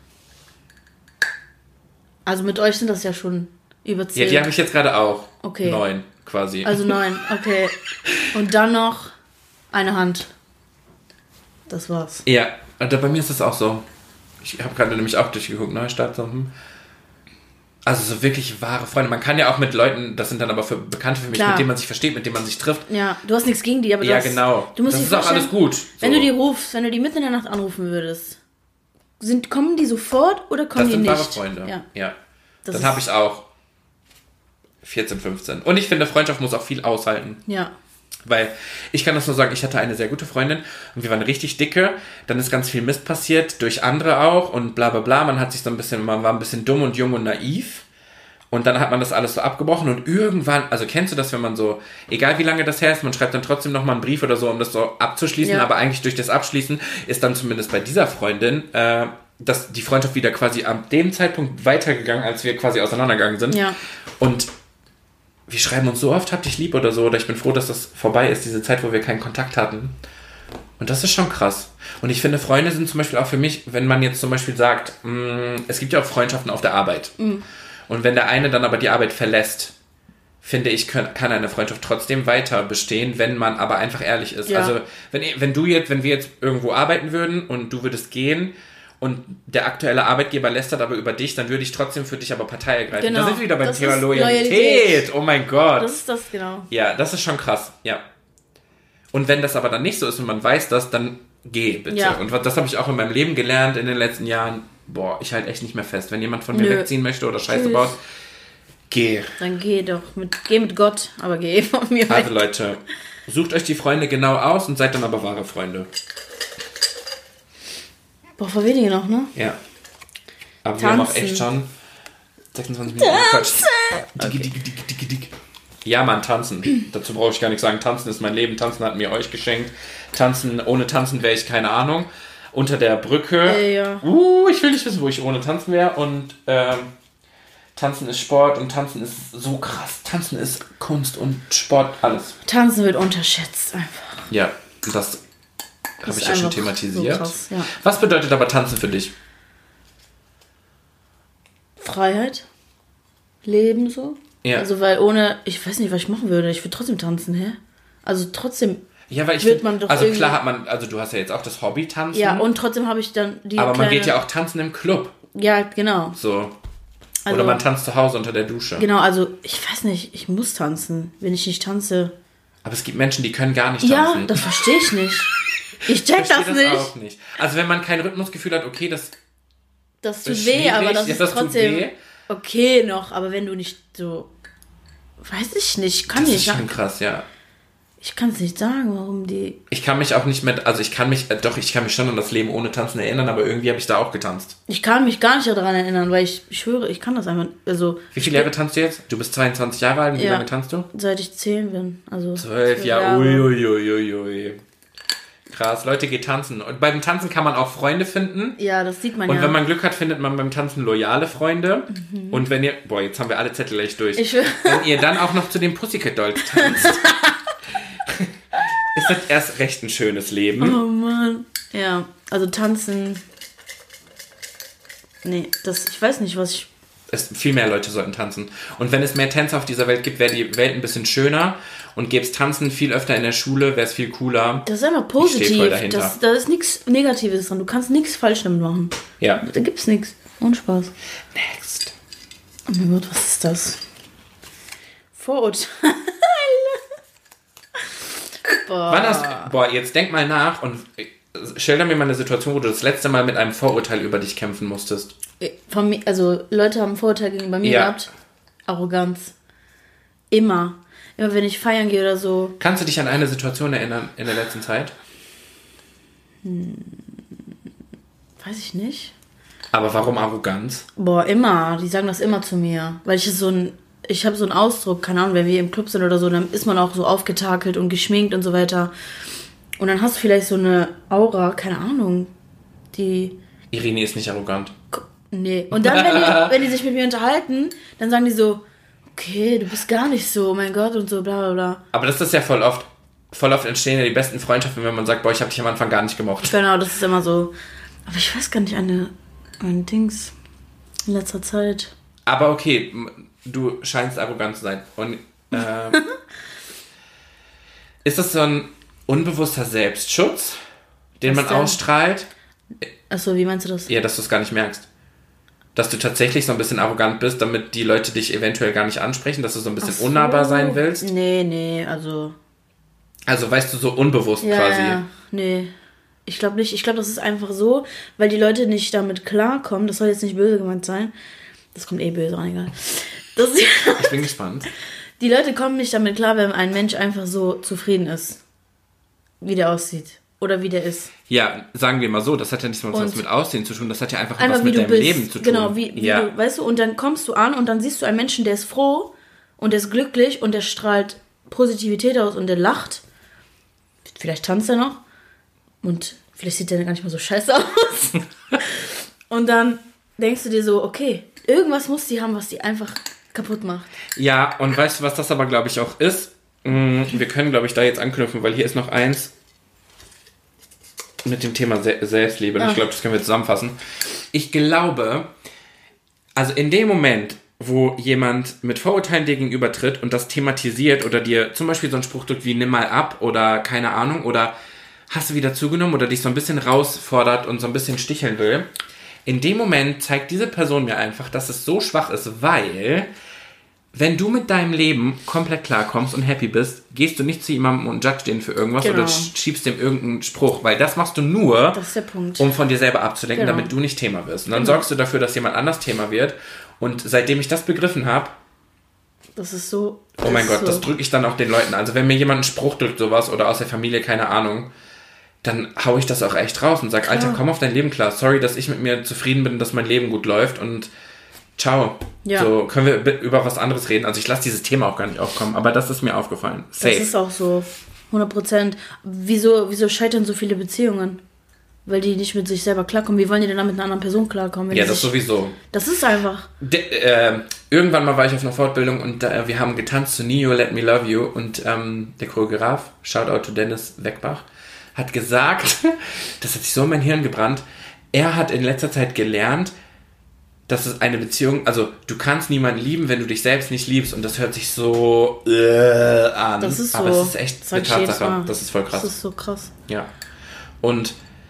Also mit euch sind das ja schon über 10. Ja, die habe ich jetzt gerade auch. Okay. 9 quasi. Also 9, okay. Und dann noch eine Hand. Das war's. Ja, bei mir ist das auch so. Ich habe gerade nämlich auch durchgeguckt, Neustadt. So, Also so wirklich wahre Freunde. Man kann ja auch mit Leuten, das sind dann aber Bekannte für mich, mit denen man sich versteht, mit denen man sich trifft. Ja, du hast nichts gegen die, aber genau. Du musst das ist auch alles gut. Wenn du die rufst, wenn du die mitten in der Nacht anrufen würdest, kommen die sofort oder kommen die nicht? Das sind wahre Freunde. Ja. Dann habe ich auch 14, 15. Und ich finde, Freundschaft muss auch viel aushalten. Ja. Weil, ich kann das nur sagen, ich hatte eine sehr gute Freundin und wir waren richtig dicke. Dann ist ganz viel Mist passiert, durch andere auch und bla bla bla. Man war ein bisschen dumm und jung und naiv. Und dann hat man das alles so abgebrochen und irgendwann, also kennst du das, wenn man so, egal wie lange das her ist, man schreibt dann trotzdem nochmal einen Brief oder so, um das so abzuschließen, aber eigentlich durch das Abschließen ist dann zumindest bei dieser Freundin, dass die Freundschaft wieder quasi ab dem Zeitpunkt weitergegangen, als wir quasi auseinandergegangen sind. Ja. Und wir schreiben uns so oft, hab dich lieb oder so, oder ich bin froh, dass das vorbei ist, diese Zeit, wo wir keinen Kontakt hatten. Und das ist schon krass. Und ich finde, Freunde sind zum Beispiel auch für mich, wenn man jetzt zum Beispiel sagt, es gibt ja auch Freundschaften auf der Arbeit. Mhm. Und wenn der eine dann aber die Arbeit verlässt, finde ich, kann eine Freundschaft trotzdem weiter bestehen, wenn man aber einfach ehrlich ist. Ja. Also, wenn wir jetzt irgendwo arbeiten würden und du würdest gehen, und der aktuelle Arbeitgeber lästert aber über dich, dann würde ich trotzdem für dich aber Partei ergreifen. Genau. Da sind wir wieder beim Thema Loyalität. Oh mein Gott. Das ist das, genau. Ja, das ist schon krass. Ja. Und wenn das aber dann nicht so ist und man weiß das, dann geh bitte. Ja. Und das habe ich auch in meinem Leben gelernt in den letzten Jahren. Boah, ich halte echt nicht mehr fest. Wenn jemand von mir wegziehen möchte oder Scheiße baut, geh. Dann geh doch. Geh mit Gott, aber geh von mir weg. Also Leute, sucht euch die Freunde genau aus und seid dann aber wahre Freunde. Boah, vor wenige noch, ne? Ja. Aber wir haben auch echt schon 26 Minuten gequatscht. Dick. Ja, Mann, tanzen. Dazu brauche ich gar nichts sagen. Tanzen ist mein Leben. Tanzen hat mir euch geschenkt. Ohne Tanzen wäre ich keine Ahnung. Unter der Brücke. Ja. Ich will nicht wissen, wo ich ohne Tanzen wäre. Und Tanzen ist Sport und Tanzen ist so krass. Tanzen ist Kunst und Sport, alles. Tanzen wird unterschätzt einfach. Ja, das habe ich ja schon thematisiert. So krass, ja. Was bedeutet aber Tanzen für dich? Freiheit. Leben so. Ja. Also, weil ich weiß nicht, was ich machen würde. Ich würde trotzdem tanzen, hä? Also trotzdem. Ja, weil klar hat man, also du hast ja jetzt auch das Hobby Tanzen. Ja, und trotzdem habe ich dann aber man geht ja auch tanzen im Club. Ja, genau. So. Oder man tanzt zu Hause unter der Dusche. Genau, also ich weiß nicht, ich muss tanzen. Wenn ich nicht tanze. Aber es gibt Menschen, die können gar nicht tanzen. Ja, das verstehe ich nicht. Ich check das nicht. Auch nicht. Also wenn man kein Rhythmusgefühl hat, okay, das tut weh, aber das ist trotzdem okay noch. Aber wenn du nicht so, weiß ich nicht, kann ich nicht. Das ist schon krass, ja. Ich kann es nicht sagen, warum die... Ich kann mich auch nicht mehr, also ich kann mich schon an das Leben ohne Tanzen erinnern, aber irgendwie habe ich da auch getanzt. Ich kann mich gar nicht daran erinnern, weil ich schwöre, ich kann das einfach, also... Wie viele Jahre tanzt du jetzt? Du bist 22 Jahre alt, wie lange tanzt du? Seit ich 10 bin, also... 12 Jahre, uiuiuiui. Krass, Leute, geht tanzen. Und beim Tanzen kann man auch Freunde finden. Ja, das sieht man Und wenn man Glück hat, findet man beim Tanzen loyale Freunde. Mhm. Und wenn ihr... Boah, jetzt haben wir alle Zettel gleich durch. Wenn ihr dann auch noch zu den Pussycat Dolls tanzt... ist das erst recht ein schönes Leben. Oh Mann. Ja, also tanzen... Nee, ich weiß nicht, was ich... Viel mehr Leute sollten tanzen. Und wenn es mehr Tänzer auf dieser Welt gibt, wäre die Welt ein bisschen schöner. Und gäbe es Tanzen viel öfter in der Schule, wäre es viel cooler. Das ist einfach positiv. Ich stehe voll dahinter. Da ist nichts Negatives dran. Du kannst nichts falsch damit machen. Ja. Da gibt's nichts. Ohne Spaß. Next. Oh mein Gott, was ist das? Vorurteile. Boah, jetzt denk mal nach und schilder mir mal eine Situation, wo du das letzte Mal mit einem Vorurteil über dich kämpfen musstest. Von mir, also Leute haben Vorurteile gegenüber mir gehabt. Arroganz. Immer wenn ich feiern gehe oder so. Kannst du dich an eine Situation erinnern in der letzten Zeit? Weiß ich nicht. Aber warum Arroganz? Boah, immer. Die sagen das immer zu mir. Weil ich habe so einen Ausdruck, keine Ahnung, wenn wir im Club sind oder so, dann ist man auch so aufgetakelt und geschminkt und so weiter. Und dann hast du vielleicht so eine Aura, keine Ahnung, die... Irene ist nicht arrogant. Nee. Und dann, wenn die sich mit mir unterhalten, dann sagen die so, okay, du bist gar nicht so, oh mein Gott, und so, bla bla bla. Aber das ist ja voll oft entstehen ja die besten Freundschaften, wenn man sagt, boah, ich habe dich am Anfang gar nicht gemocht. Genau, das ist immer so. Aber ich weiß gar nicht, ein Dings in letzter Zeit. Aber okay, du scheinst arrogant zu sein. Und ist das so ein unbewusster Selbstschutz, den man ausstrahlt? Achso, wie meinst du das? Ja, dass du es gar nicht merkst. Dass du tatsächlich so ein bisschen arrogant bist, damit die Leute dich eventuell gar nicht ansprechen, dass du so ein bisschen unnahbar sein willst? Nee, also... Also, weißt du, so unbewusst quasi. Ja, nee. Ich glaube nicht. Ich glaube, das ist einfach so, weil die Leute nicht damit klarkommen. Das soll jetzt nicht böse gemeint sein. Das kommt böse an, egal. Ich bin gespannt. Die Leute kommen nicht damit klar, wenn ein Mensch einfach so zufrieden ist. Wie der aussieht. Oder wie der ist. Ja, sagen wir mal so, das hat ja nichts mehr was mit Aussehen zu tun, das hat ja einfach was mit deinem Leben zu tun. Genau, wie du, weißt du, und dann kommst du an und dann siehst du einen Menschen, der ist froh und der ist glücklich und der strahlt Positivität aus und der lacht. Vielleicht tanzt er noch und vielleicht sieht der gar nicht mal so scheiße aus. Und dann denkst du dir so, okay, irgendwas muss die haben, was die einfach kaputt macht. Ja, und weißt du, was das aber, glaube ich, auch ist? Wir können, glaube ich, da jetzt anknüpfen, weil hier ist noch eins mit dem Thema Selbstliebe. Ich glaube, das können wir zusammenfassen. Ich glaube, also in dem Moment, wo jemand mit Vorurteilen dir gegenübertritt und das thematisiert oder dir zum Beispiel so einen Spruch drückt wie nimm mal ab oder keine Ahnung oder hast du wieder zugenommen oder dich so ein bisschen rausfordert und so ein bisschen sticheln will, in dem Moment zeigt diese Person mir einfach, dass es so schwach ist, weil wenn du mit deinem Leben komplett klarkommst und happy bist, gehst du nicht zu jemandem und judge den für irgendwas oder schiebst dem irgendeinen Spruch, weil das machst du nur, das ist der Punkt, um von dir selber abzulenken, damit du nicht Thema wirst. Und dann sorgst du dafür, dass jemand anders Thema wird. Und seitdem ich das begriffen habe, das ist so... Oh mein Gott, das drücke ich dann auch den Leuten. Also wenn mir jemand einen Spruch drückt, sowas, oder aus der Familie, keine Ahnung, dann hau ich das auch echt raus und sag, Alter, komm auf dein Leben klar. Sorry, dass ich mit mir zufrieden bin, dass mein Leben gut läuft und ciao. Ja. So, können wir über was anderes reden. Also ich lasse dieses Thema auch gar nicht aufkommen, aber das ist mir aufgefallen. Safe. Das ist auch so, 100%. Wieso scheitern so viele Beziehungen? Weil die nicht mit sich selber klarkommen. Wie wollen die denn dann mit einer anderen Person klarkommen? Ja, das sowieso. Das ist einfach. Irgendwann mal war ich auf einer Fortbildung und wir haben getanzt zu Neo, Let Me Love You und der Choreograf, Shoutout to Dennis Weckbach, hat gesagt, das hat sich so in mein Hirn gebrannt, er hat in letzter Zeit gelernt, dass es eine Beziehung, also du kannst niemanden lieben, wenn du dich selbst nicht liebst und das hört sich so an. Das ist so. Aber es ist echt eine Tatsache. Das ist voll krass. Das ist so krass. Ja. Und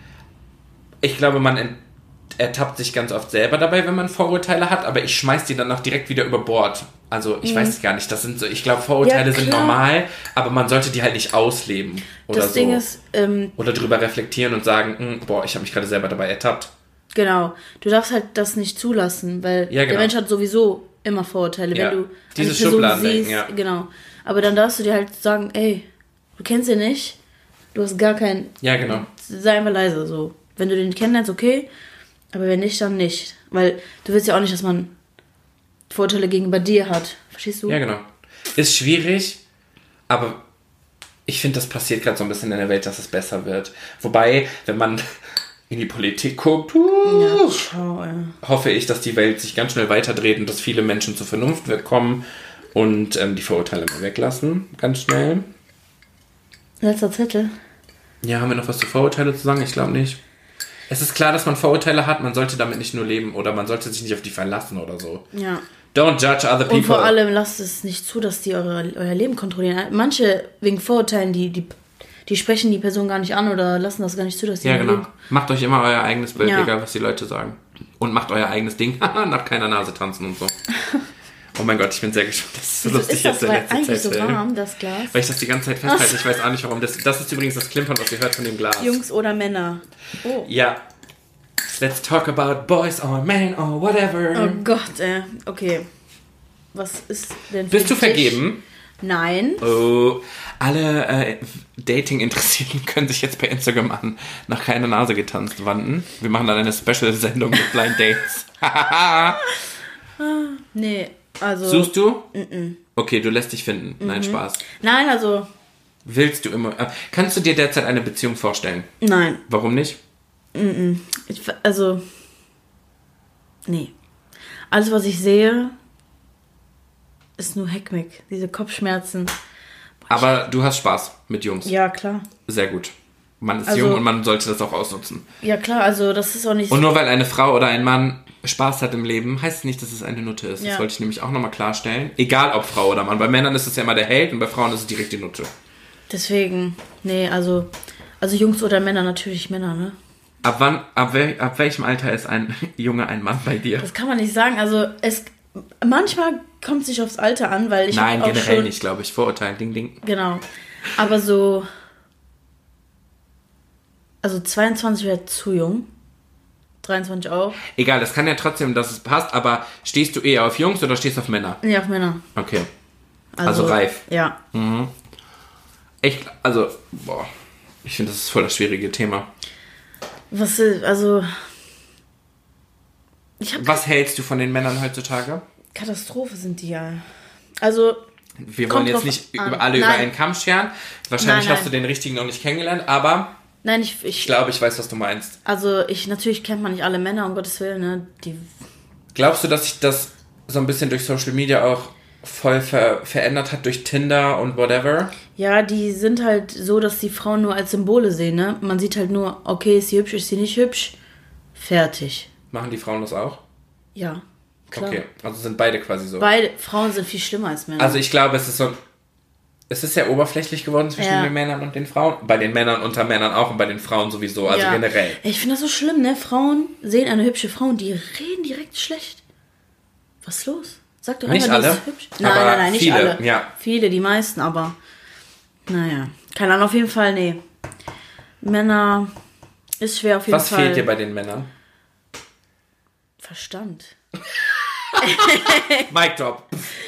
ich glaube, man ertappt sich ganz oft selber dabei, wenn man Vorurteile hat, aber ich schmeiß die dann auch direkt wieder über Bord. Also ich weiß gar nicht, das sind so, ich glaube, Vorurteile sind normal, aber man sollte die halt nicht ausleben oder das so. Ding ist, oder drüber reflektieren und sagen, ich habe mich gerade selber dabei ertappt. Genau, du darfst halt das nicht zulassen, weil der Mensch hat sowieso immer Vorurteile, wenn du diese Schubladen siehst, genau. Aber dann darfst du dir halt sagen, ey, du kennst ihn nicht, du hast gar keinen, sei einfach leise, so. Wenn du den kennenlernst, okay, aber wenn nicht, dann nicht. Weil du willst ja auch nicht, dass man Vorteile gegenüber dir hat. Verstehst du? Ja, genau. Ist schwierig, aber ich finde, das passiert gerade so ein bisschen in der Welt, dass es besser wird. Wobei, wenn man in die Politik guckt, hoffe ich, dass die Welt sich ganz schnell weiterdreht und dass viele Menschen zur Vernunft kommen und die Vorurteile mal weglassen. Ganz schnell. Letzter Zettel. Ja, haben wir noch was zu Vorurteile zu sagen? Ich glaube nicht. Es ist klar, dass man Vorurteile hat, man sollte damit nicht nur leben oder man sollte sich nicht auf die verlassen oder so. Ja. Don't judge other people. Und vor allem lasst es nicht zu, dass die euer Leben kontrollieren. Manche wegen Vorurteilen, die sprechen die Person gar nicht an oder lassen das gar nicht zu, dass die Leben. Macht euch immer euer eigenes Bild, egal was die Leute sagen. Und macht euer eigenes Ding. Nach keiner Nase tanzen und so. Oh mein Gott, ich bin sehr gespannt. Das ist so lustig jetzt in letzter Zeit. Eigentlich so warm, das Glas. Weil ich das die ganze Zeit festhalte. Ich weiß auch nicht warum. Das ist übrigens das Klimpern, was ihr hört von dem Glas. Jungs oder Männer. Oh. Ja. Let's talk about boys or men or whatever. Oh Gott, okay. Was ist denn für Bist du vergeben? Nein. Oh, alle Dating-Interessierten können sich jetzt bei Instagram an nach keiner Nase getanzt wandten. Wir machen dann eine Special-Sendung mit Blind Dates. Nee, also... Suchst du? Okay, du lässt dich finden. Nein, Spaß. Nein, also... Willst du immer... kannst du dir derzeit eine Beziehung vorstellen? Nein. Warum nicht? Nee. Alles, was ich sehe, ist nur Heckmeck. Diese Kopfschmerzen. Aber du hast Spaß mit Jungs. Ja, klar. Sehr gut. Man ist jung und man sollte das auch ausnutzen. Ja, klar, also das ist auch nicht... Und nur weil eine Frau oder ein Mann Spaß hat im Leben, heißt es nicht, dass es eine Nutte ist. Ja. Das wollte ich nämlich auch nochmal klarstellen. Egal ob Frau oder Mann. Bei Männern ist es ja immer der Held und bei Frauen ist es direkt die Nutte. Deswegen, nee, also Jungs oder Männer, natürlich Männer, ne? ab welchem Alter ist ein Junge ein Mann bei dir? Das kann man nicht sagen. Also manchmal kommt es nicht aufs Alter an, weil ich Nein, generell nicht, glaube ich. Vorurteil, ding, ding. Genau. Aber so... Also 22 wäre zu jung. 23 auch. Egal, das kann ja trotzdem, dass es passt, aber stehst du eher auf Jungs oder stehst du auf Männer? Nee, auf Männer. Okay. Also reif. Ja. Mhm. Ich finde, das ist voll das schwierige Thema. Was hältst du von den Männern heutzutage? Katastrophe sind die ja. Also... Wir wollen jetzt nicht über einen Kamm scheren. Wahrscheinlich hast du den richtigen noch nicht kennengelernt, aber... Nein, ich glaube, ich weiß, was du meinst. Also, natürlich kennt man nicht alle Männer, um Gottes Willen, ne? Glaubst du, dass sich das so ein bisschen durch Social Media auch voll verändert hat, durch Tinder und whatever? Ja, die sind halt so, dass die Frauen nur als Symbole sehen, ne? Man sieht halt nur, okay, ist sie hübsch, ist sie nicht hübsch? Fertig. Machen die Frauen das auch? Ja, klar. Okay, also sind beide quasi so. Beide Frauen sind viel schlimmer als Männer. Also ich glaube, es ist sehr oberflächlich geworden zwischen den Männern und den Frauen. Bei den Männern unter Männern auch und bei den Frauen sowieso, also generell. Ich finde das so schlimm, ne? Frauen sehen eine hübsche Frau und die reden direkt schlecht. Was ist los? Sag doch nicht einfach, alle, die ist hübsch. Nein, nicht viele, alle. Ja. Viele, die meisten, aber naja. Keine Ahnung, auf jeden Fall, nee. Männer ist schwer auf jeden Fall. Was fehlt dir bei den Männern? Verstand. Mic drop.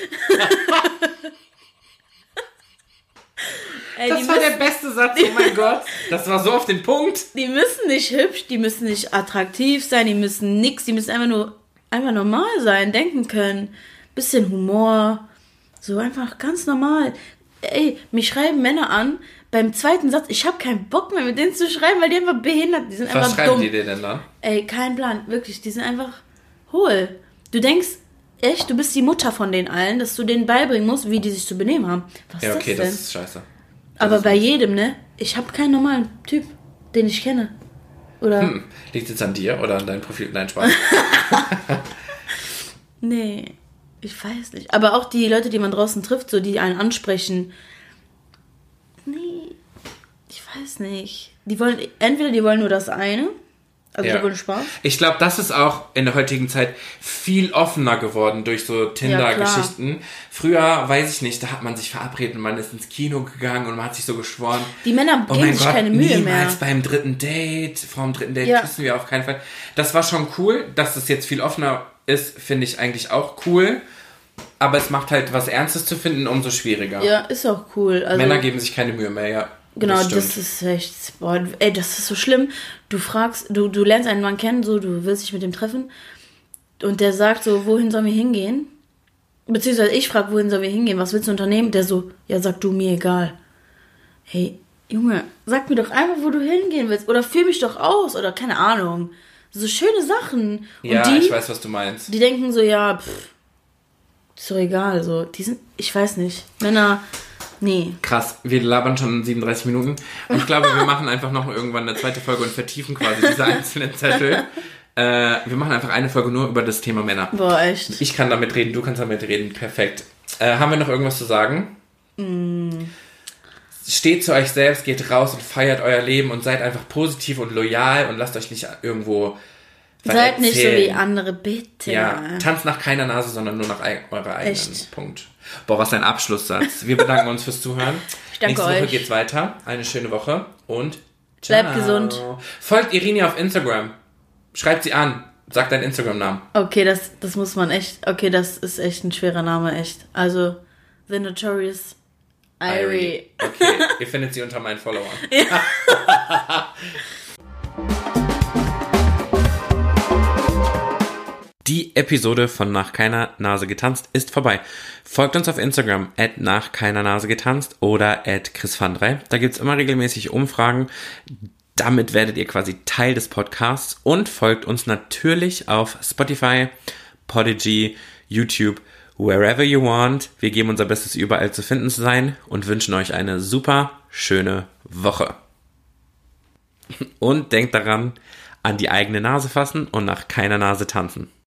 Das war der beste Satz, oh mein Gott. Das war so auf den Punkt. Die müssen nicht hübsch, die müssen nicht attraktiv sein, die müssen nix, die müssen einfach normal sein, denken können. Bisschen Humor, so einfach ganz normal. Ey, mich schreiben Männer an, beim zweiten Satz, ich habe keinen Bock mehr mit denen zu schreiben, weil die einfach behindert, die sind einfach dumm. Was schreiben die dir denn dann? Ey, kein Plan, wirklich, die sind einfach hohl. Du denkst, echt, du bist die Mutter von denen allen, dass du denen beibringen musst, wie die sich zu benehmen haben. Was ist das denn? Das ist scheiße. Aber bei jedem, ne? Ich habe keinen normalen Typ, den ich kenne. Oder? Liegt jetzt an dir oder an deinem Profil? Nein, Spaß. Nee, ich weiß nicht. Aber auch die Leute, die man draußen trifft, so die einen ansprechen. Nee, ich weiß nicht. Die wollen nur das eine. Also die wollen Spaß. Ich glaube, das ist auch in der heutigen Zeit viel offener geworden durch so Tinder-Geschichten. Ja, früher, weiß ich nicht, da hat man sich verabredet und man ist ins Kino gegangen und man hat sich so geschworen. Die Männer geben sich keine Mühe mehr. Niemals beim dritten Date, vor dem dritten Date küssen wir auf keinen Fall. Das war schon cool, dass das jetzt viel offener ist, finde ich eigentlich auch cool. Aber es macht halt was Ernstes zu finden umso schwieriger. Ja, ist auch cool. Also, Männer geben sich keine Mühe mehr, ja. Genau, das ist echt, das ist so schlimm. Du lernst einen Mann kennen, so, du willst dich mit dem treffen und der sagt so, wohin sollen wir hingehen? Beziehungsweise ich frage, wohin sollen wir hingehen, was willst du unternehmen? Der so, ja, sag du, mir egal. Hey, Junge, sag mir doch einfach, wo du hingehen willst oder führ mich doch aus oder keine Ahnung. So schöne Sachen. Und ja, ich weiß, was du meinst. Die denken so, ja, ist doch egal, so, die sind, ich weiß nicht, Männer... Nee. Krass, wir labern schon 37 Minuten. Und ich glaube, wir machen einfach noch irgendwann eine zweite Folge und vertiefen quasi diese einzelnen Zettel. Wir machen einfach eine Folge nur über das Thema Männer. Boah, echt? Ich kann damit reden, du kannst damit reden. Perfekt. Haben wir noch irgendwas zu sagen? Steht zu euch selbst, geht raus und feiert euer Leben und seid einfach positiv und loyal und lasst euch nicht irgendwo seid nicht so wie andere, bitte. Ja, tanzt nach keiner Nase, sondern nur nach eurer eigenen. Echt? Punkt. Boah, was ein Abschlusssatz. Wir bedanken uns fürs Zuhören. Ich danke euch. Nächste Woche geht's weiter. Eine schöne Woche und ciao. Bleibt gesund. Folgt Irini auf Instagram. Schreibt sie an. Sagt deinen Instagram-Namen. Okay, das muss man echt... Okay, das ist echt ein schwerer Name, echt. Also, The Notorious Irie. Okay, ihr findet sie unter meinen Followern. Ja. Die Episode von Nach keiner Nase getanzt ist vorbei. Folgt uns auf Instagram @nachkeinernase-getanzt oder @chrisvan3. Da gibt's immer regelmäßig Umfragen. Damit werdet ihr quasi Teil des Podcasts und folgt uns natürlich auf Spotify, Podigy, YouTube, wherever you want. Wir geben unser Bestes, überall zu finden zu sein und wünschen euch eine super schöne Woche. Und denkt daran, an die eigene Nase fassen und nach keiner Nase tanzen.